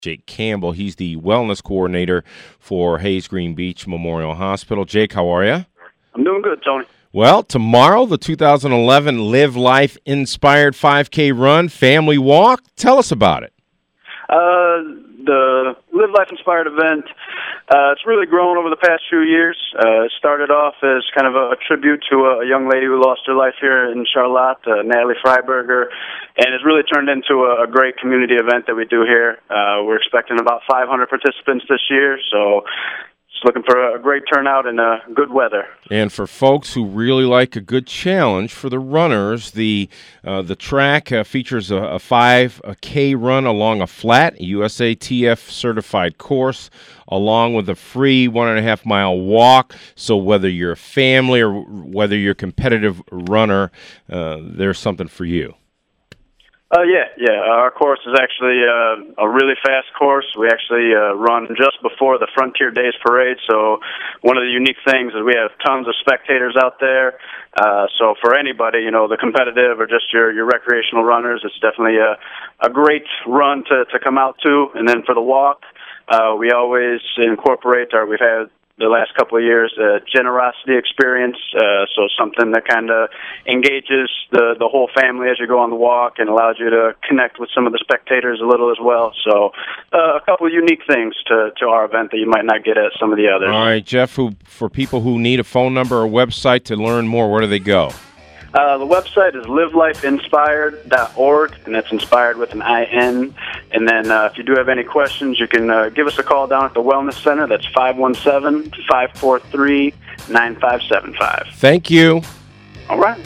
Jake Campbell. He's the wellness coordinator for Hayes Green Beach Memorial Hospital. Jake, how are you? I'm doing good, Tony. Well, tomorrow, the 2011 Live Life Inspired 5K Run Family Walk. Tell us about it. The Live Life Inspired event, it's really grown over the past few years. It started off as kind of a tribute to a young lady who lost her life here in Charlotte, Natalie Freiberger, and it's really turned into a great community event that we do here. We're expecting about 500 participants this year, so looking for a great turnout and good weather. And for folks who really like a good challenge for the runners, the track features a 5K run along a flat USATF certified course, along with a free 1.5 mile walk. So whether you're a family or whether you're a competitive runner, there's something for you. Yeah. Our course is actually a really fast course. We actually run just before the Frontier Days Parade, so one of the unique things is we have tons of spectators out there. So for anybody, the competitive or just your recreational runners, it's definitely a great run to come out to. And then for the walk, we always incorporate, we've had the last couple of years, generosity experience, so something that kind of engages the whole family as you go on the walk and allows you to connect with some of the spectators a little as well. So a couple of unique things to our event that you might not get at some of the others. All right, Jeff, for people who need a phone number or website to learn more, where do they go? The website is livelifeinspired.org, and that's inspired with an I-N. And then if you do have any questions, you can give us a call down at the Wellness Center. That's 517-543-9575. Thank you. All right.